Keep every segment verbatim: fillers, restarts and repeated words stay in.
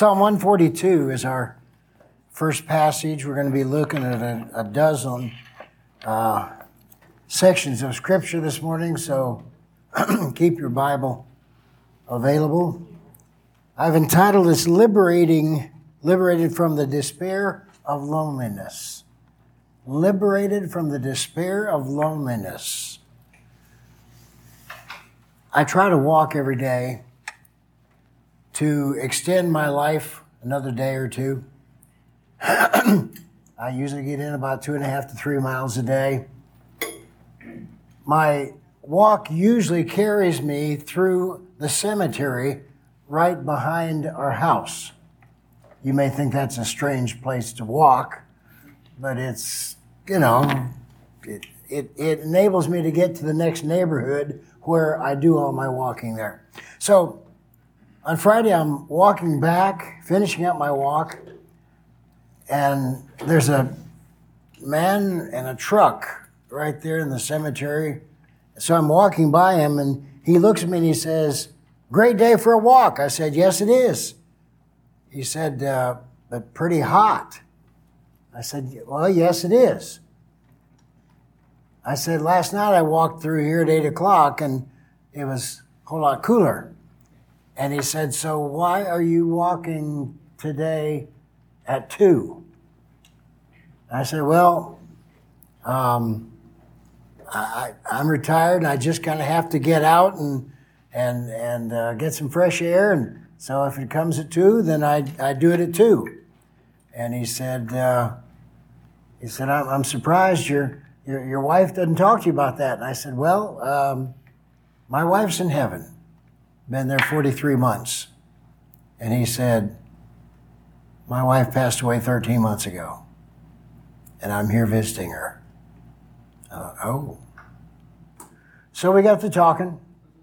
Psalm one forty-two is our first passage. We're going to be looking at a, a dozen uh, sections of Scripture this morning, so keep your Bible available. I've entitled this Liberating, Liberated from the Despair of Loneliness. Liberated from the Despair of Loneliness. I try to walk every day to extend my life another day or two. I usually get in about two and a half to three miles a day. My walk usually carries me through the cemetery right behind our house. You may think that's a strange place to walk, but it's, you know, it, it, it enables me to get to the next neighborhood where I do all my walking there. So on Friday, I'm walking back, finishing up my walk, and there's a man and a truck right there in the cemetery. So I'm walking by him, and he looks at me and he says, "Great day for a walk." I said, "Yes, it is." He said, uh, "But pretty hot." I said, "Well, yes, it is." I said, "Last night I walked through here at eight o'clock, and it was a whole lot cooler." And he said, "So why are you walking today at two?" I said, "Well, um, I, I'm retired, and I just kind of have to get out and and and uh, get some fresh air. And so if it comes at two, then I I do it at two." And he said, uh, he said, I'm, "I'm surprised your your your wife doesn't talk to you about that." And I said, "Well, um, my wife's in heaven. Been there forty-three months. And he said, "My wife passed away thirteen months ago, and I'm here visiting her." I thought, oh. So we got to talking,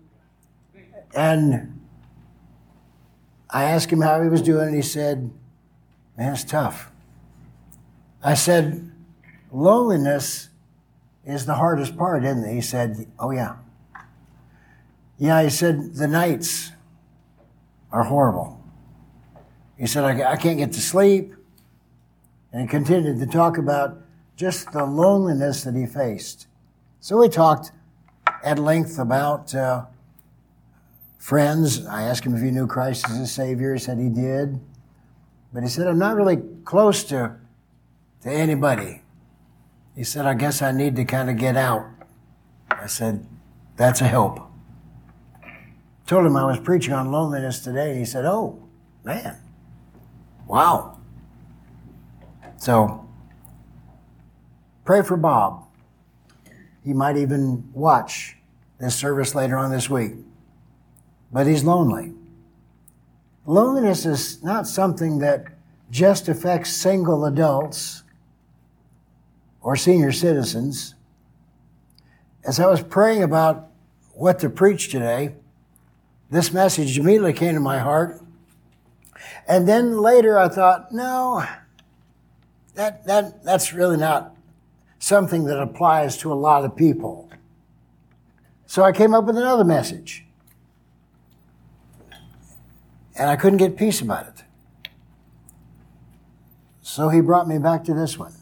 and I asked him how he was doing, and he said, "Man, it's tough." I said, "Loneliness is the hardest part, isn't it?" He said, "Oh, yeah." Yeah, he said, "The nights are horrible." He said, I, I can't get to sleep. And he continued to talk about just the loneliness that he faced. So we talked at length about uh, friends. I asked him if he knew Christ as his Savior. He said he did. But he said, "I'm not really close to, to anybody." He said, "I guess I need to kind of get out." I said, "That's a help." Told him I was preaching on loneliness today. He said, "Oh, man, wow." So, pray for Bob. He might even watch this service later on this week. But he's lonely. Loneliness is not something that just affects single adults or senior citizens. As I was praying about what to preach today, this message immediately came to my heart. And then later I thought, no, that that that's really not something that applies to a lot of people. So I came up with another message. And I couldn't get peace about it. So he brought me back to this one.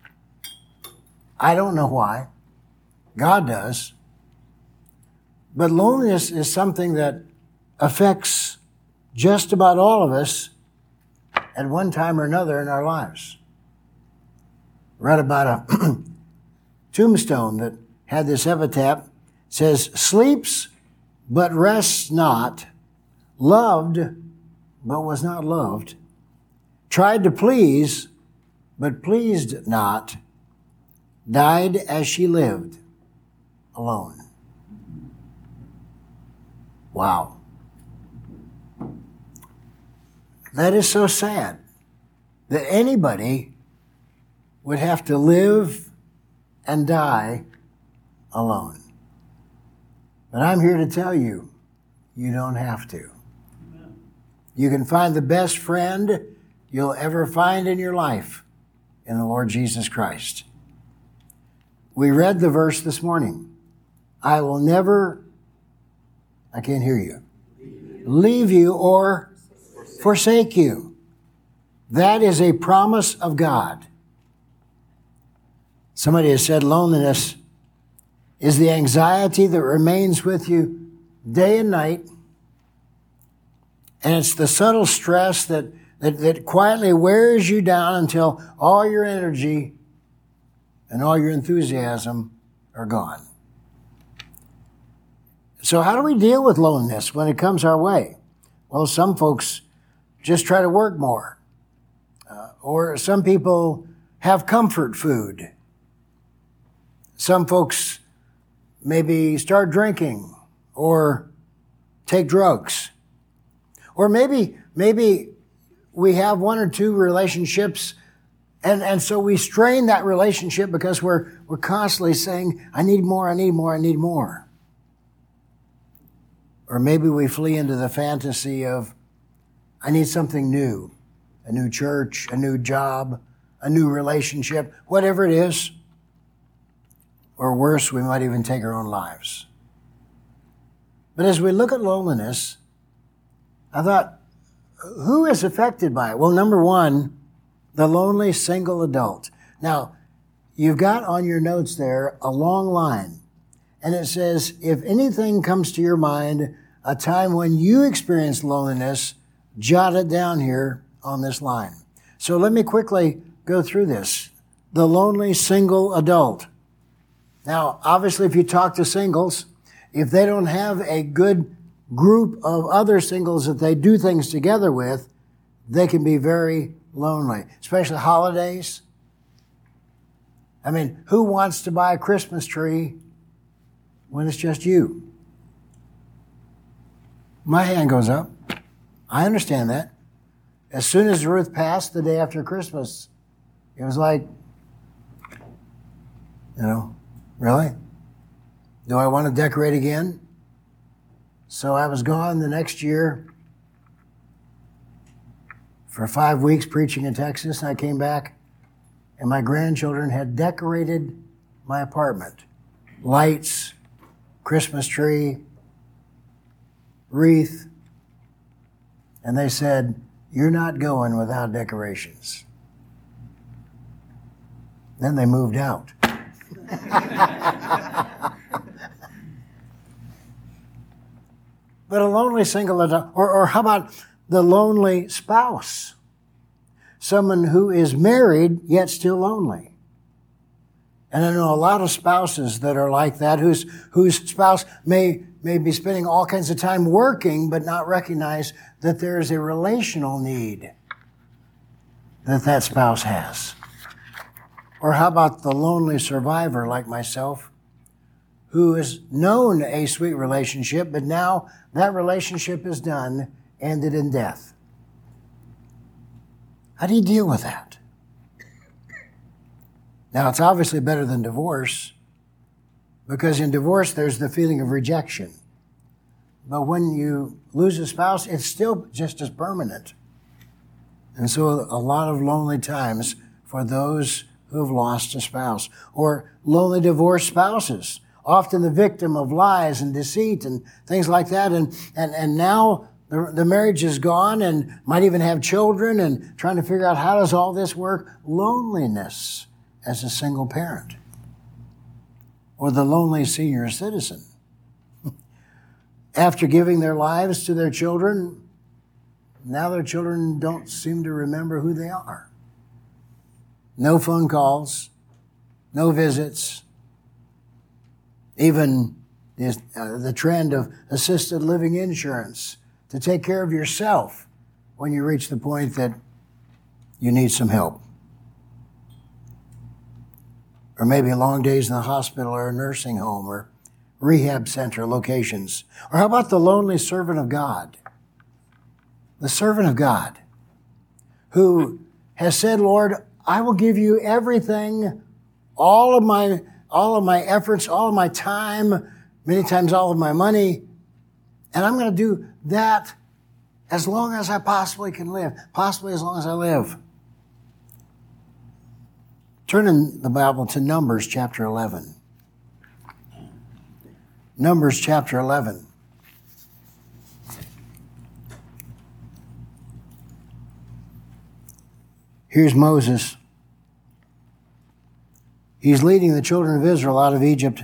I don't know why. God does. But loneliness is something that affects just about all of us at one time or another in our lives. Read about a tombstone that had this epitaph. It says, "Sleeps but rests not, loved but was not loved, tried to please but pleased not, died as she lived, alone." Wow. That is so sad that anybody would have to live and die alone. But I'm here to tell you, you don't have to. You can find the best friend you'll ever find in your life in the Lord Jesus Christ. We read the verse this morning. I will never, I can't hear you, leave you or forsake you. That is a promise of God. Somebody has said loneliness is the anxiety that remains with you day and night. And it's the subtle stress that, that, that quietly wears you down until all your energy and all your enthusiasm are gone. So how do we deal with loneliness when it comes our way? Well, some folks just try to work more. Uh, or some people have comfort food. Some folks maybe start drinking or take drugs. Or maybe, maybe we have one or two relationships and, and so we strain that relationship because we're, we're constantly saying, I need more, I need more, I need more. Or maybe we flee into the fantasy of, I need something new, a new church, a new job, a new relationship, whatever it is. Or worse, we might even take our own lives. But as we look at loneliness, I thought, who is affected by it? Well, number one, the lonely single adult. Now, you've got on your notes there a long line. And it says, if anything comes to your mind, a time when you experienced loneliness, jot it down here on this line. So let me quickly go through this. The lonely single adult. Now, obviously, if you talk to singles, if they don't have a good group of other singles that they do things together with, they can be very lonely, especially holidays. I mean, who wants to buy a Christmas tree when it's just you? My hand goes up. I understand that. As soon as Ruth passed the day after Christmas, it was like, you know, really? Do I want to decorate again? So I was gone the next year for five weeks preaching in Texas, and I came back, and my grandchildren had decorated my apartment. Lights, Christmas tree, wreath. And they said, you're not going without decorations. Then they moved out. But a lonely single adult, or, or how about the lonely spouse? Someone who is married yet still lonely. And I know a lot of spouses that are like that, whose, whose spouse may, may be spending all kinds of time working, but not recognize that there is a relational need that that spouse has. Or how about the lonely survivor like myself, who has known a sweet relationship, but now that relationship is done, ended in death. How do you deal with that? Now, it's obviously better than divorce, because in divorce, there's the feeling of rejection. But when you lose a spouse, it's still just as permanent. And so a lot of lonely times for those who have lost a spouse. Or lonely divorced spouses, often the victim of lies and deceit and things like that. And, and, and now the, the marriage is gone and might even have children and trying to figure out how does all this work. Loneliness as a single parent. Or the lonely senior citizen. After giving their lives to their children, now their children don't seem to remember who they are. No phone calls, no visits. Even the, uh, the trend of assisted living insurance to take care of yourself when you reach the point that you need some help. Or maybe long days in the hospital or a nursing home or rehab center locations. Or how about the lonely servant of God? The servant of God who has said, Lord, I will give you everything, all of my, all of my efforts, all of my time, many times all of my money, and I'm going to do that as long as I possibly can live, possibly as long as I live. Turn in the Bible to Numbers chapter eleven. Numbers chapter eleven. Here's Moses. He's leading the children of Israel out of Egypt.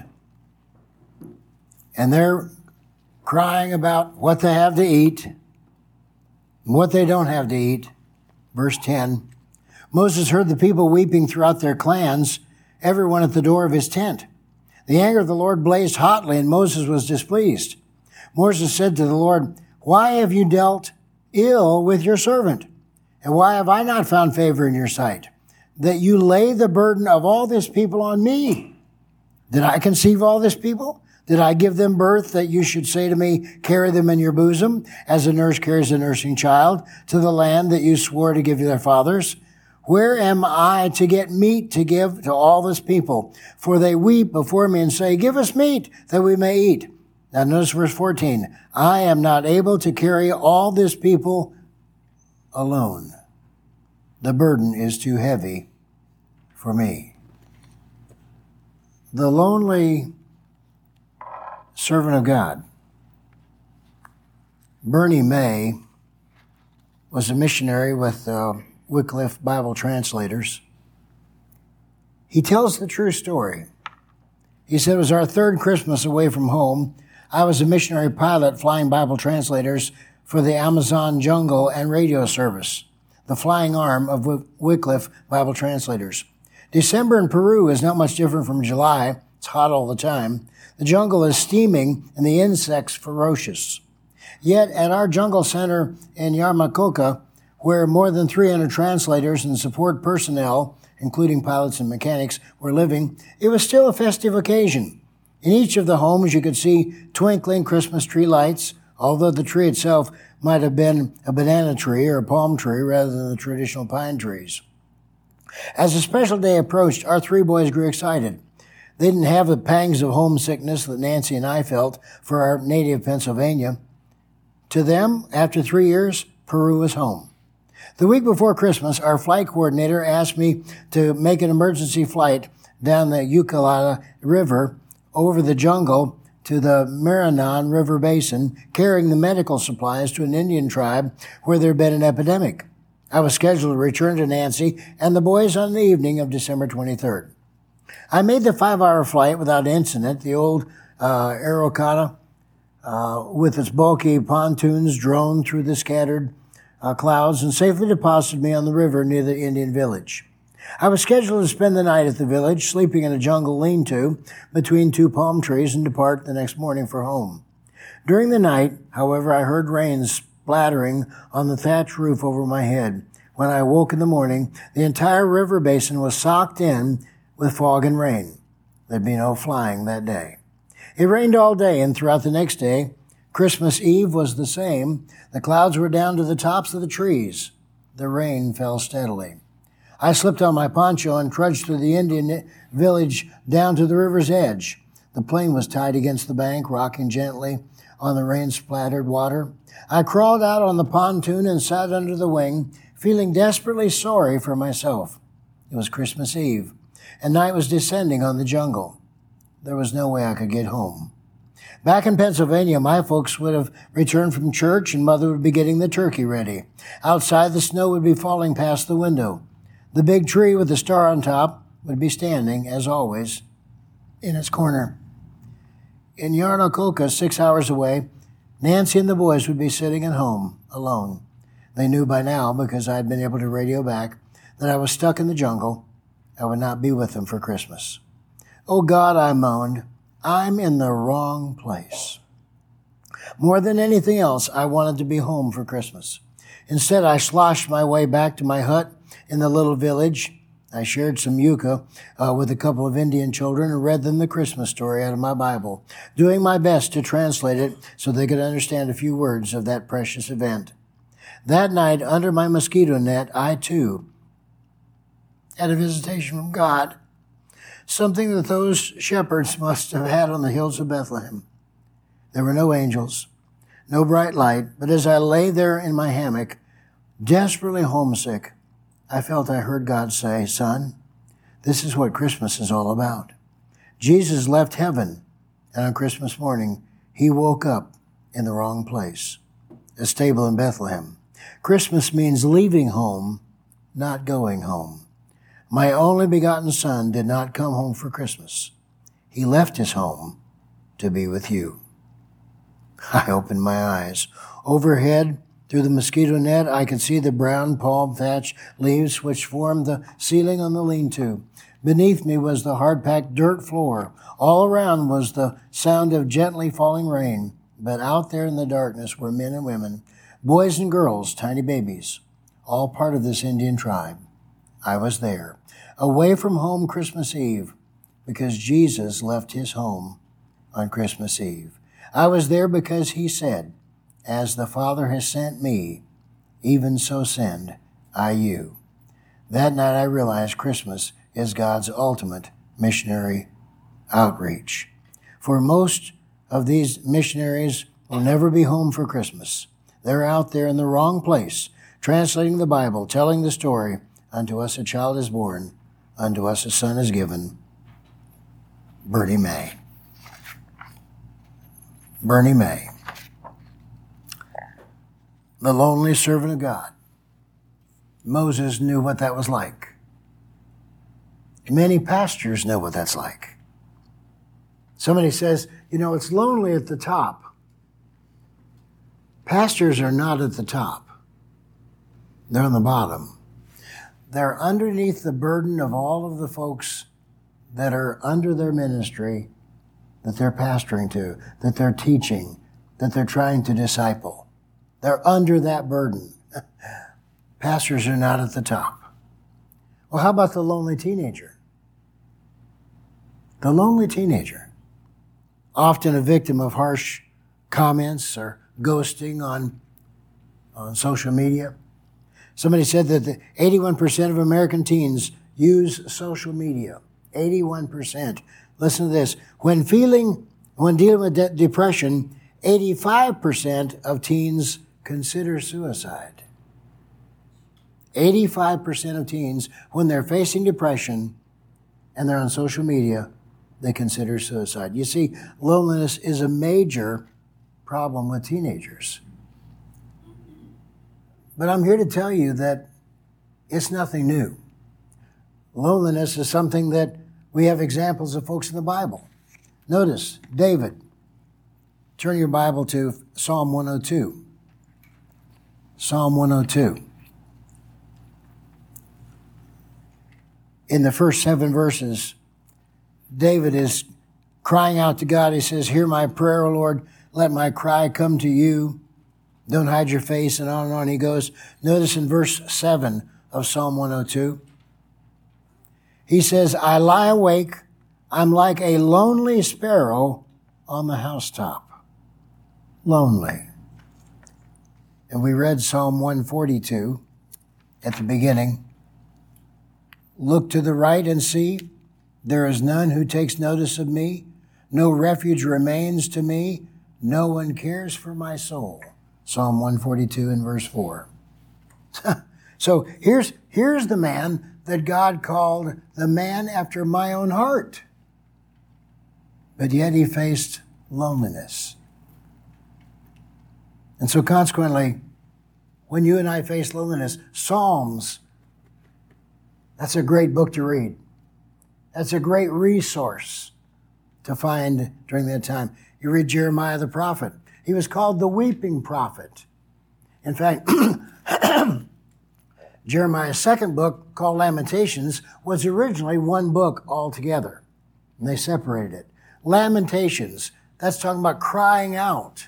And they're crying about what they have to eat and what they don't have to eat. Verse ten. Moses heard the people weeping throughout their clans, everyone at the door of his tent. The anger of the Lord blazed hotly, and Moses was displeased. Moses said to the Lord, "Why have you dealt ill with your servant? And why have I not found favor in your sight, that you lay the burden of all this people on me? Did I conceive all this people? Did I give them birth that you should say to me, carry them in your bosom, as a nurse carries a nursing child, to the land that you swore to give to their fathers? Where am I to get meat to give to all this people? For they weep before me and say, give us meat that we may eat." Now notice verse fourteen. "I am not able to carry all this people alone. The burden is too heavy for me." The lonely servant of God, Bernie May, was a missionary with uh, Wycliffe Bible Translators. He tells the true story. He said, "It was our third Christmas away from home. I was a missionary pilot flying Bible translators for the Amazon jungle and radio service, the flying arm of Wycliffe Bible Translators. December in Peru is not much different from July. It's hot all the time. The jungle is steaming and the insects ferocious. Yet at our jungle center in Yarmacoca, where more than three hundred translators and support personnel, including pilots and mechanics, were living, it was still a festive occasion. In each of the homes, you could see twinkling Christmas tree lights, although the tree itself might have been a banana tree or a palm tree rather than the traditional pine trees. As the special day approached, our three boys grew excited. They didn't have the pangs of homesickness that Nancy and I felt for our native Pennsylvania. To them, after three years, Peru was home. The week before Christmas, our flight coordinator asked me to make an emergency flight down the Ucayali River over the jungle to the Maranon River Basin, carrying the medical supplies to an Indian tribe where there had been an epidemic. I was scheduled to return to Nancy and the boys on the evening of December twenty-third. I made the five-hour flight without incident. The old uh, Araucana, uh, with its bulky pontoons, droned through the scattered uh, clouds and safely deposited me on the river near the Indian village. I was scheduled to spend the night at the village, sleeping in a jungle lean-to between two palm trees, and depart the next morning for home. During the night, however, I heard rain splattering on the thatch roof over my head. When I awoke in the morning, the entire river basin was socked in with fog and rain. There'd be no flying that day. It rained all day, and throughout the next day, Christmas Eve was the same. The clouds were down to the tops of the trees. The rain fell steadily. I slipped on my poncho and trudged through the Indian village down to the river's edge. The plane was tied against the bank, rocking gently on the rain-splattered water. I crawled out on the pontoon and sat under the wing, feeling desperately sorry for myself. It was Christmas Eve, and night was descending on the jungle. There was no way I could get home. Back in Pennsylvania, my folks would have returned from church, and Mother would be getting the turkey ready. Outside, the snow would be falling past the window. The big tree with the star on top would be standing, as always, in its corner. In Yarnacoca, six hours away, Nancy and the boys would be sitting at home, alone. They knew by now, because I had been able to radio back, that I was stuck in the jungle. I would not be with them for Christmas. Oh God, I moaned, I'm in the wrong place. More than anything else, I wanted to be home for Christmas. Instead, I sloshed my way back to my hut in the little village. I shared some yucca uh, with a couple of Indian children and read them the Christmas story out of my Bible, doing my best to translate it so they could understand a few words of that precious event. That night, under my mosquito net, I too had a visitation from God, something that those shepherds must have had on the hills of Bethlehem. There were no angels, no bright light, but as I lay there in my hammock, desperately homesick, I felt I heard God say, "Son, this is what Christmas is all about." Jesus left heaven, and on Christmas morning, he woke up in the wrong place, a stable in Bethlehem. Christmas means leaving home not going home. My only begotten Son did not come home for Christmas. He left his home to be with you. I opened my eyes. Overhead, through the mosquito net, I could see the brown palm thatch leaves which formed the ceiling on the lean-to. Beneath me was the hard-packed dirt floor. All around was the sound of gently falling rain. But out there in the darkness were men and women, boys and girls, tiny babies, all part of this Indian tribe. I was there, away from home Christmas Eve, because Jesus left his home on Christmas Eve. I was there because he said, as the Father has sent me, even so send I you. That night I realized Christmas is God's ultimate missionary outreach. For most of these missionaries will never be home for Christmas. They're out there in the wrong place, translating the Bible, telling the story, unto us a child is born, unto us a son is given. Bernie May. Bernie May. The lonely servant of God. Moses knew what that was like. Many pastors know what that's like. Somebody says, you know, it's lonely at the top. Pastors are not at the top. They're on the bottom. They're underneath the burden of all of the folks that are under their ministry, that they're pastoring to, that they're teaching, that they're trying to disciple. They're under that burden. Pastors are not at the top. Well, how about the lonely teenager? The lonely teenager, often a victim of harsh comments or ghosting on, on social media. Somebody said that the eighty-one percent of American teens use social media. eighty-one percent. Listen to this. When feeling, when dealing with de- depression, eighty-five percent of teens consider suicide. eighty-five percent of teens, when they're facing depression and they're on social media, they consider suicide. You see, loneliness is a major problem with teenagers. But I'm here to tell you that it's nothing new. Loneliness is something that we have examples of folks in the Bible. Notice, David. Turn your Bible to Psalm one oh two. Psalm one oh two. In the first seven verses, David is crying out to God. He says, hear my prayer, O Lord. Let my cry come to you. Don't hide your face, and on and on he goes. Notice in verse seven of Psalm one oh two, he says, I lie awake. I'm like a lonely sparrow on the housetop. Lonely. And we read Psalm one forty-two at the beginning. Look to the right and see. There is none who takes notice of me. No refuge remains to me. No one cares for my soul. Psalm one forty-two and verse four. So here's, here's the man that God called the man after my own heart. But yet he faced loneliness. And so consequently, when you and I face loneliness, Psalms, that's a great book to read. That's a great resource to find during that time. You read Jeremiah the prophet. He was called the weeping prophet. In fact, Jeremiah's second book, called Lamentations, was originally one book altogether. And they separated it. Lamentations, that's talking about crying out.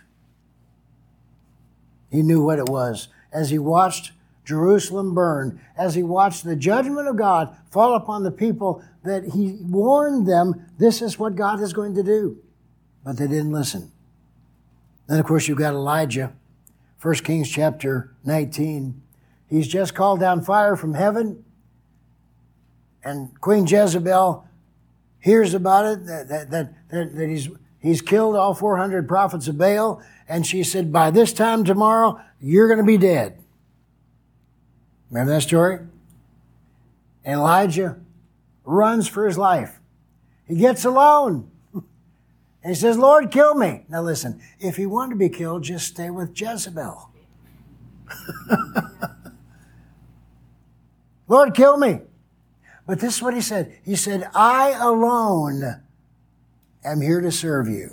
He knew what it was. As he watched Jerusalem burn, as he watched the judgment of God fall upon the people, that he warned them, this is what God is going to do. But they didn't listen. Then, of course, you've got Elijah, First Kings chapter nineteen. He's just called down fire from heaven, and Queen Jezebel hears about it, that, that, that, that, that he's, he's killed all four hundred prophets of Baal, and she said, by this time tomorrow, you're going to be dead. Remember that story? And Elijah runs for his life. He gets alone. And he says, Lord, kill me. Now listen, if he wanted to be killed, just stay with Jezebel. Lord, kill me. But this is what he said. He said, I alone am here to serve you.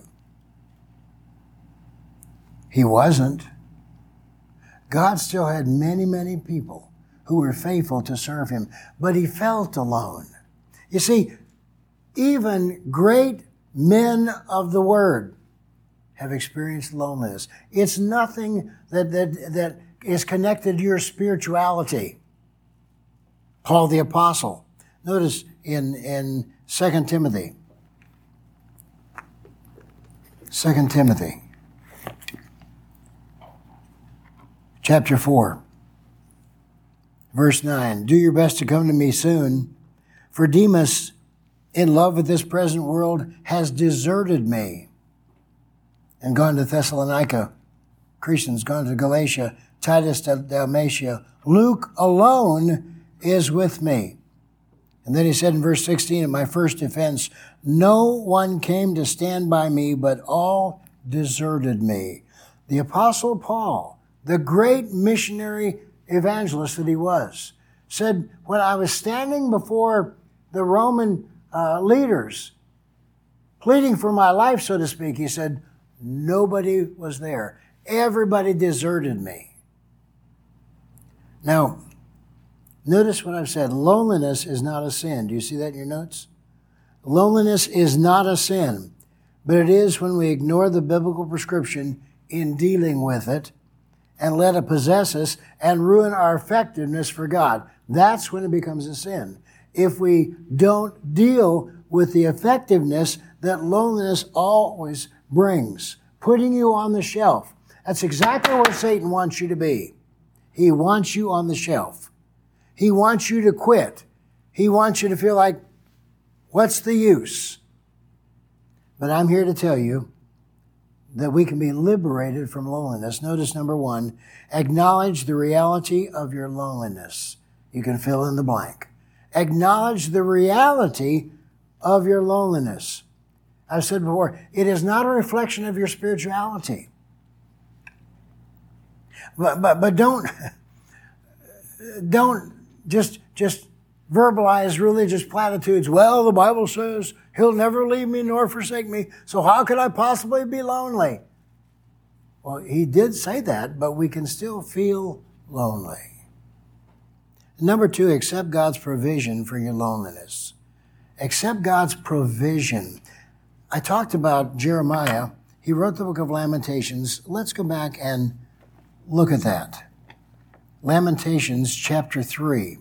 He wasn't. God still had many, many people who were faithful to serve him, but he felt alone. You see, even great men of the Word have experienced loneliness. It's nothing that, that, that is connected to your spirituality. Paul the Apostle. Notice in, in Second Timothy. Second Timothy. Chapter four. Verse nine. Do your best to come to me soon, for Demas, in love with this present world, has deserted me and gone to Thessalonica. Crescens gone to Galatia. Titus to Dalmatia. Luke alone is with me. And then he said in verse sixteen, at my first defense, no one came to stand by me, but all deserted me. The Apostle Paul, the great missionary evangelist that he was, said, when I was standing before the Roman uh, leaders, pleading for my life, so to speak, he said, nobody was there. Everybody deserted me. Now, notice what I've said. Loneliness is not a sin. Do you see that in your notes? Loneliness is not a sin, but it is when we ignore the biblical prescription in dealing with it and let it possess us and ruin our effectiveness for God. That's when it becomes a sin. If we don't deal with the effectiveness that loneliness always brings, putting you on the shelf. That's exactly where Satan wants you to be. He wants you on the shelf. He wants you to quit. He wants you to feel like, what's the use? But I'm here to tell you that we can be liberated from loneliness. Notice number one, acknowledge the reality of your loneliness. You can fill in the blank. Acknowledge the reality of your loneliness. I've said before, it is not a reflection of your spirituality. But, but, but don't, don't just, just verbalize religious platitudes. Well, the Bible says he'll never leave me nor forsake me, so how could I possibly be lonely? Well, he did say that, but we can still feel lonely. Number two, accept God's provision for your loneliness. Accept God's provision. I talked about Jeremiah. He wrote the book of Lamentations. Let's go back and look at that. Lamentations chapter three.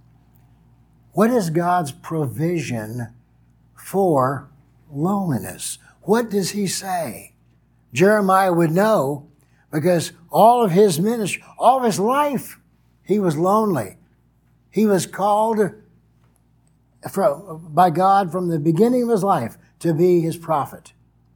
What is God's provision for loneliness? What does he say? Jeremiah would know because all of his ministry, all of his life, he was lonely. He was called from, by God from the beginning of his life to be his prophet.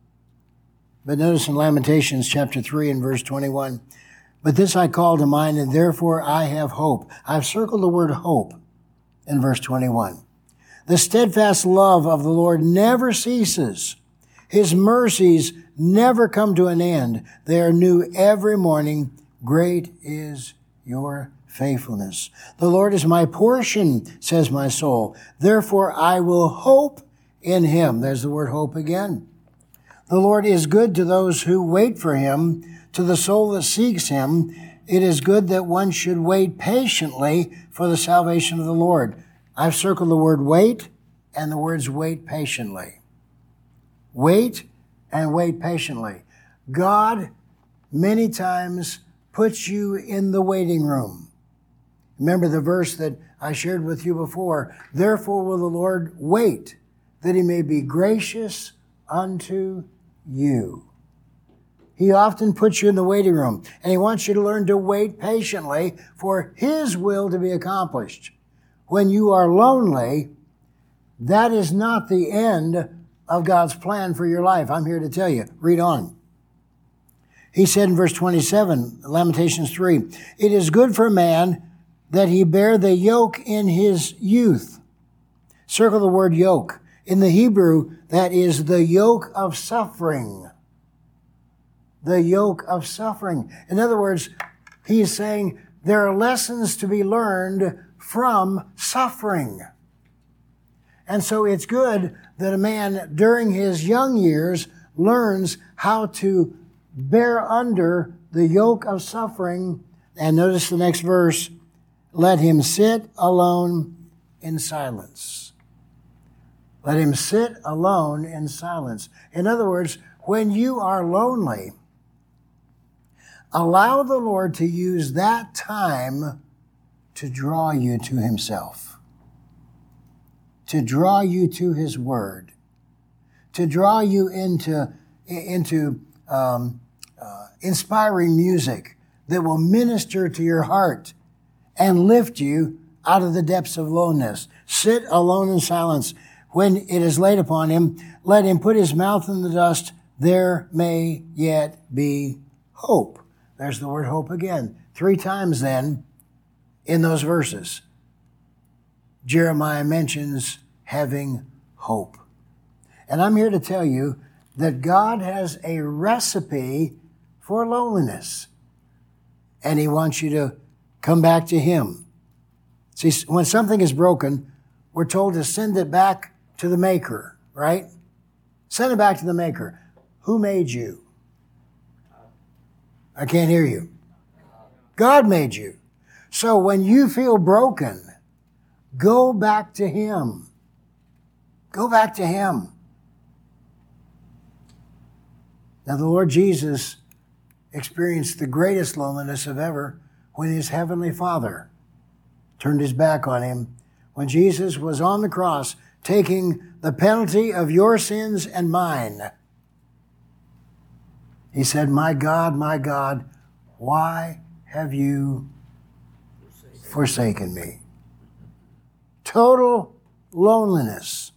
But notice in Lamentations chapter three and verse twenty-one, but this I call to mind, and therefore I have hope. I've circled the word hope in verse twenty-one. The steadfast love of the Lord never ceases. His mercies never come to an end. They are new every morning. Great is your faithfulness. The Lord is my portion, says my soul. Therefore I will hope in him. There's the word hope again. The Lord is good to those who wait for him, to the soul that seeks him. It is good that one should wait patiently for the salvation of the Lord. I've circled the word wait and the words wait patiently. Wait and wait patiently. God many times puts you in the waiting room. Remember the verse that I shared with you before. Therefore will the Lord wait, that he may be gracious unto you. He often puts you in the waiting room, and he wants you to learn to wait patiently for his will to be accomplished. When you are lonely, that is not the end of God's plan for your life. I'm here to tell you. Read on. He said in verse twenty-seven, Lamentations three, it is good for a man that he bear the yoke in his youth. Circle the word yoke. In the Hebrew, that is the yoke of suffering. The yoke of suffering. In other words, he is saying, There are lessons to be learned from suffering. And so it's good that a man during his young years learns how to bear under the yoke of suffering. And notice the next verse, let him sit alone in silence. Let him sit alone in silence. In other words, when you are lonely, allow the Lord to use that time to draw you to himself, to draw you to his word, to draw you into, into um, uh, inspiring music that will minister to your heart and lift you out of the depths of loneliness. Sit alone in silence. When it is laid upon him, let him put his mouth in the dust. There may yet be hope. There's the word hope again. Three times then in those verses, Jeremiah mentions having hope. And I'm here to tell you that God has a recipe for loneliness. And he wants you to come back to him. See, when something is broken, we're told to send it back to the maker, right? Send it back to the maker. Who made you? I can't hear you. God made you. So when you feel broken, go back to him. Go back to him. Now the Lord Jesus experienced the greatest loneliness of ever when his heavenly Father turned his back on him. When Jesus was on the cross taking the penalty of your sins and mine, he said, my God, my God, why have you forsaken me? Total loneliness,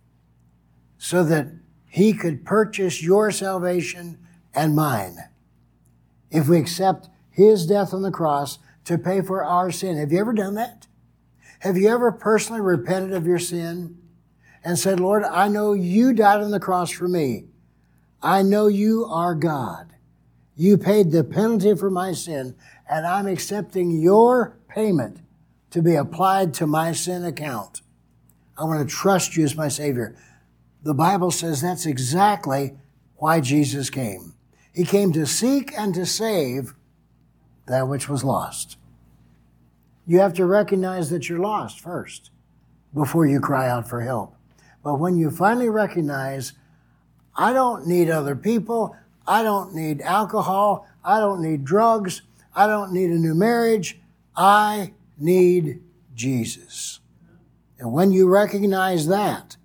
so that he could purchase your salvation and mine. If we accept his death on the cross to pay for our sin. Have you ever done that? Have you ever personally repented of your sin and said, Lord, I know you died on the cross for me. I know you are God. You paid the penalty for my sin, and I'm accepting your payment to be applied to my sin account. I want to trust you as my Savior. The Bible says that's exactly why Jesus came. He came to seek and to save that which was lost. You have to recognize that you're lost first before you cry out for help. But when you finally recognize, I don't need other people, I don't need alcohol, I don't need drugs, I don't need a new marriage, I need Jesus. And when you recognize that,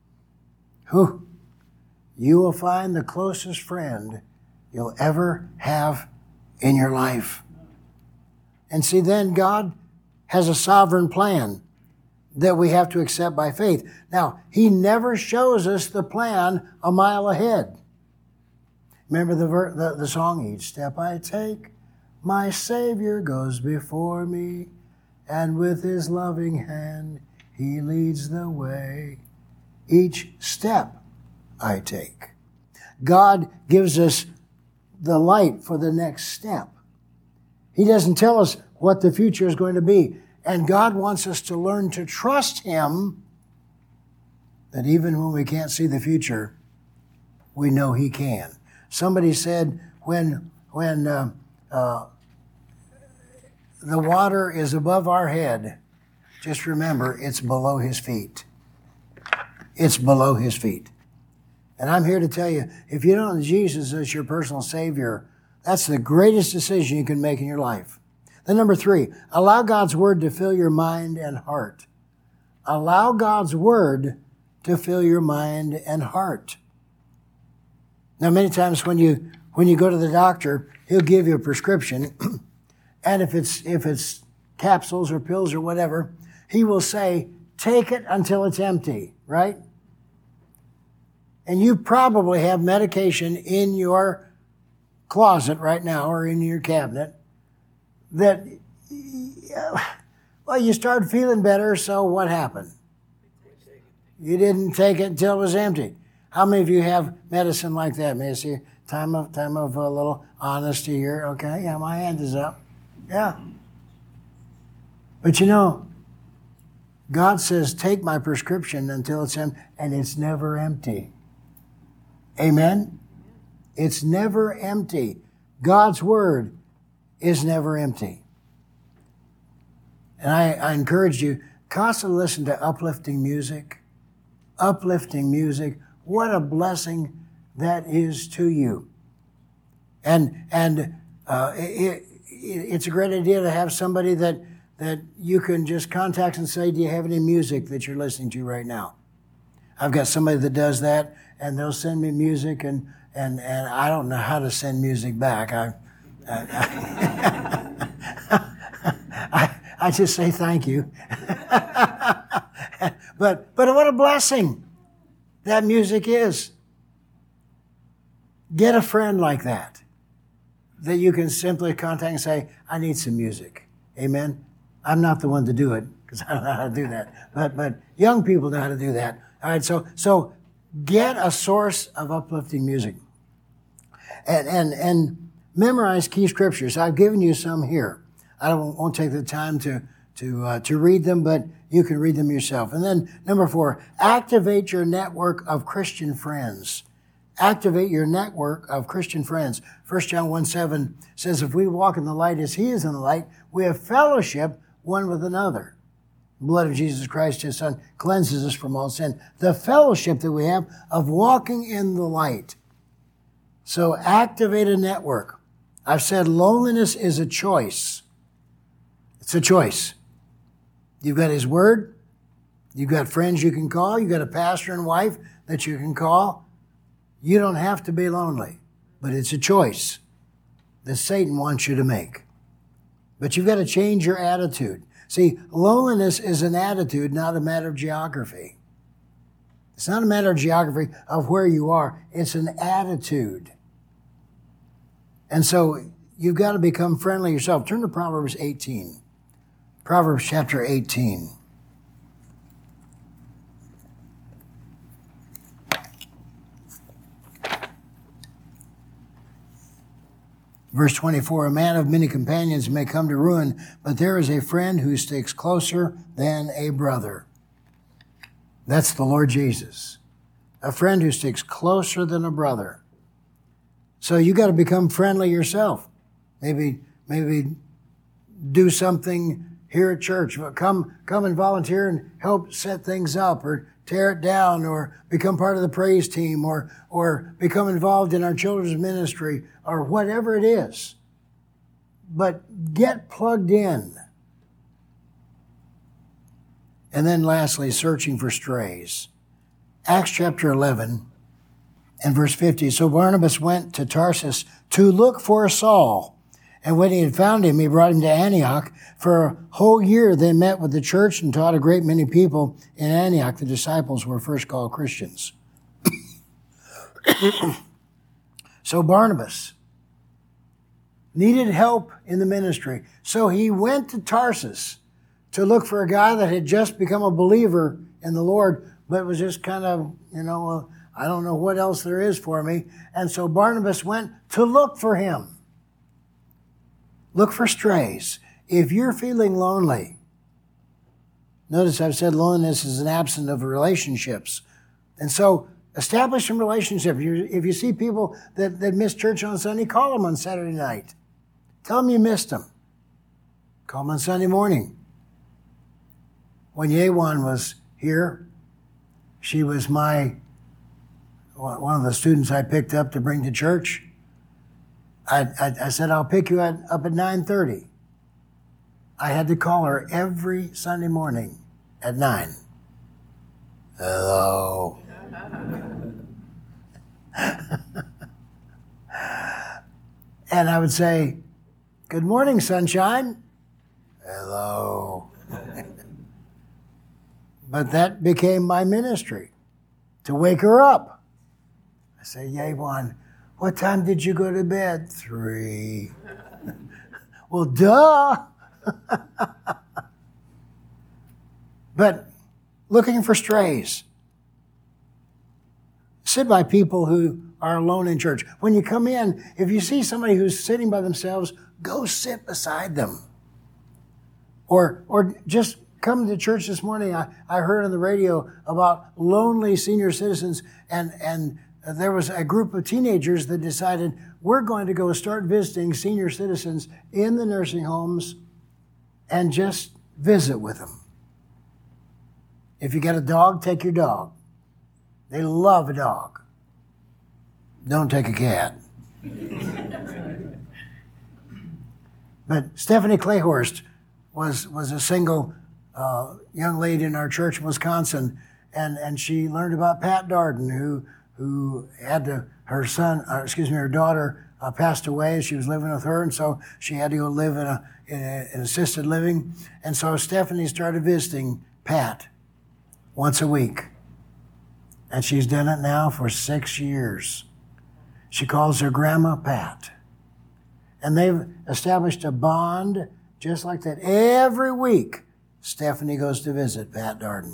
whew, you will find the closest friend you'll ever have in your life. And see, then God has a sovereign plan that we have to accept by faith. Now, he never shows us the plan a mile ahead. Remember the, ver- the, the song, each step I take, my Savior goes before me, and with his loving hand, he leads the way. Each step I take. God gives us the light for the next step. He doesn't tell us what the future is going to be. And God wants us to learn to trust him, that even when we can't see the future, we know he can. Somebody said when, when uh, uh, the water is above our head, just remember it's below his feet. It's below his feet. And I'm here to tell you, if you don't know Jesus as your personal Savior, that's the greatest decision you can make in your life. Then number three, allow God's Word to fill your mind and heart. Allow God's Word to fill your mind and heart. Now, many times when you when you go to the doctor, he'll give you a prescription, and if it's if it's capsules or pills or whatever, he will say, take it until it's empty, right? And you probably have medication in your closet right now or in your cabinet that, well, you started feeling better, so what happened? You didn't take it until it was empty. How many of you have medicine like that? May I see time of time of a little honesty here? Okay, yeah, my hand is up. Yeah. But you know, God says, take my prescription until it's empty, and it's never empty. Amen? It's never empty. God's word is never empty. And I, I encourage you, constantly listen to uplifting music. Uplifting music. What a blessing that is to you. And and uh, it, it, it's a great idea to have somebody that, that you can just contact and say, do you have any music that you're listening to right now? I've got somebody that does that, and they'll send me music, and and, and I don't know how to send music back. I I, I, I just say thank you. but but what a blessing that music is. Get a friend like that, that you can simply contact and say, I need some music. Amen? I'm not the one to do it, because I don't know how to do that. But but young people know how to do that. All right, so so get a source of uplifting music. And and and memorize key scriptures. I've given you some here. I don't, won't take the time to to uh, to read them, but you can read them yourself. And then number four, activate your network of Christian friends. Activate your network of Christian friends. First John one seven says, if we walk in the light as he is in the light, we have fellowship one with another. The blood of Jesus Christ, his son, cleanses us from all sin. The fellowship that we have of walking in the light. So activate a network. I've said loneliness is a choice. It's a choice. You've got his word. You've got friends you can call. You've got a pastor and wife that you can call. You don't have to be lonely, but it's a choice that Satan wants you to make. But you've got to change your attitude. See, loneliness is an attitude, not a matter of geography. It's not a matter of geography of where you are. It's an attitude. And so you've got to become friendly yourself. Turn to Proverbs eighteen. Proverbs chapter eighteen. Verse twenty-four, a man of many companions may come to ruin, but there is a friend who sticks closer than a brother. That's the Lord Jesus. A friend who sticks closer than a brother. So you got to become friendly yourself. Maybe, maybe do something here at church. Come, come and volunteer and help set things up, or tear it down, or become part of the praise team, or or become involved in our children's ministry, or whatever it is. But get plugged in. And then lastly, searching for strays. Acts chapter eleven and verse fifty. So Barnabas went to Tarsus to look for Saul. And when he had found him, he brought him to Antioch. For a whole year they met with the church and taught a great many people in Antioch. The disciples were first called Christians. So Barnabas needed help in the ministry. So he went to Tarsus to look for a guy that had just become a believer in the Lord, but was just kind of, you know, uh, I don't know what else there is for me. And so Barnabas went to look for him. Look for strays. If you're feeling lonely, notice I've said loneliness is an absence of relationships. And so establish some relationships. If you see people that, that miss church on Sunday, call them on Saturday night. Tell them you missed them. Call them on Sunday morning. When Yewan was here, she was my, one of the students I picked up to bring to church. I, I, I said, I'll pick you at, up at nine thirty. I had to call her every Sunday morning at nine. Hello. And I would say, good morning, sunshine. Hello. But that became my ministry, to wake her up. I say, Yewan, what time did you go to bed? Three. Well, duh. But looking for strays. Sit by people who are alone in church. When you come in, if you see somebody who's sitting by themselves, go sit beside them. Or, or just come to church this morning. I, I heard on the radio about lonely senior citizens, and, and there was a group of teenagers that decided we're going to go start visiting senior citizens in the nursing homes and just visit with them. If you got a dog, take your dog. They love a dog. Don't take a cat. But Stephanie Clayhorst was was a single uh, young lady in our church in Wisconsin, and, and she learned about Pat Darden, who who had to, her son, uh, excuse me, her daughter uh, passed away. She was living with her, and so she had to go live in a in a, in assisted living. And so Stephanie started visiting Pat once a week, and she's done it now for six years. She calls her Grandma Pat. And they've established a bond just like that. Every week, Stephanie goes to visit Pat Darden.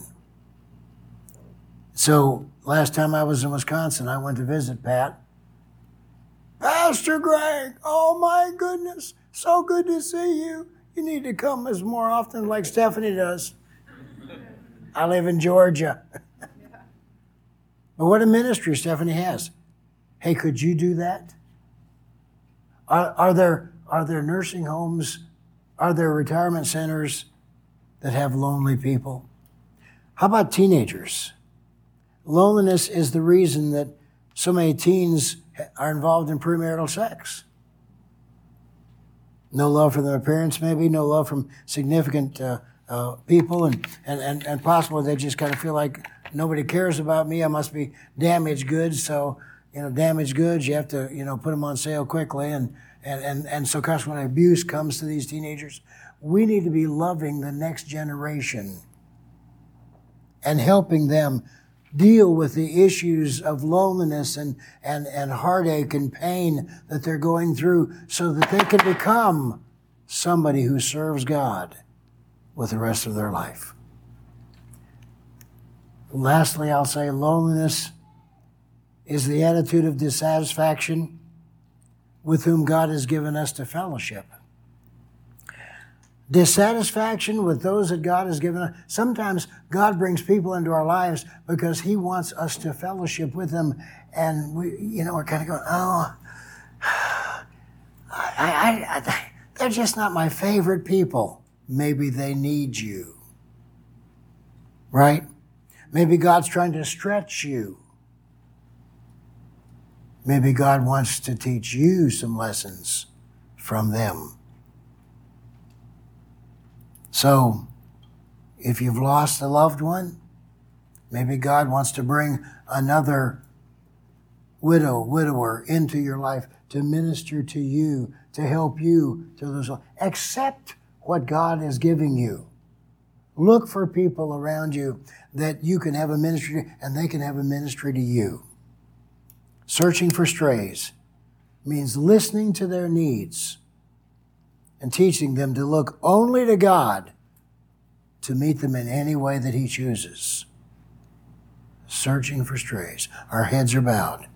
So last time I was in Wisconsin, I went to visit Pat. Pastor Greg, oh my goodness, so good to see you. You need to come as more often like Stephanie does. I live in Georgia. But what a ministry Stephanie has. Hey, could you do that? Are, are there are there nursing homes? Are there retirement centers that have lonely people? How about teenagers? Loneliness is the reason that so many teens are involved in premarital sex. No love from their parents, maybe, no love from significant uh, uh, people, and, and, and, and possibly they just kind of feel like nobody cares about me. I must be damaged goods, so you know, damaged goods, you have to, you know, put them on sale quickly. And, and, and, and so when abuse comes to these teenagers, we need to be loving the next generation and helping them deal with the issues of loneliness and, and, and heartache and pain that they're going through so that they can become somebody who serves God with the rest of their life. Lastly, I'll say loneliness is the attitude of dissatisfaction with whom God has given us to fellowship. Dissatisfaction with those that God has given us. Sometimes God brings people into our lives because He wants us to fellowship with them, and we, you know, we're kind of going, oh, I, I, I, they're just not my favorite people. Maybe they need you, right? Maybe God's trying to stretch you. Maybe God wants to teach you some lessons from them. So, if you've lost a loved one, maybe God wants to bring another widow, widower into your life to minister to you, to help you to those. Accept what God is giving you. Look for people around you that you can have a ministry to, and they can have a ministry to you. Searching for strays means listening to their needs and teaching them to look only to God to meet them in any way that He chooses. Searching for strays. Our heads are bowed.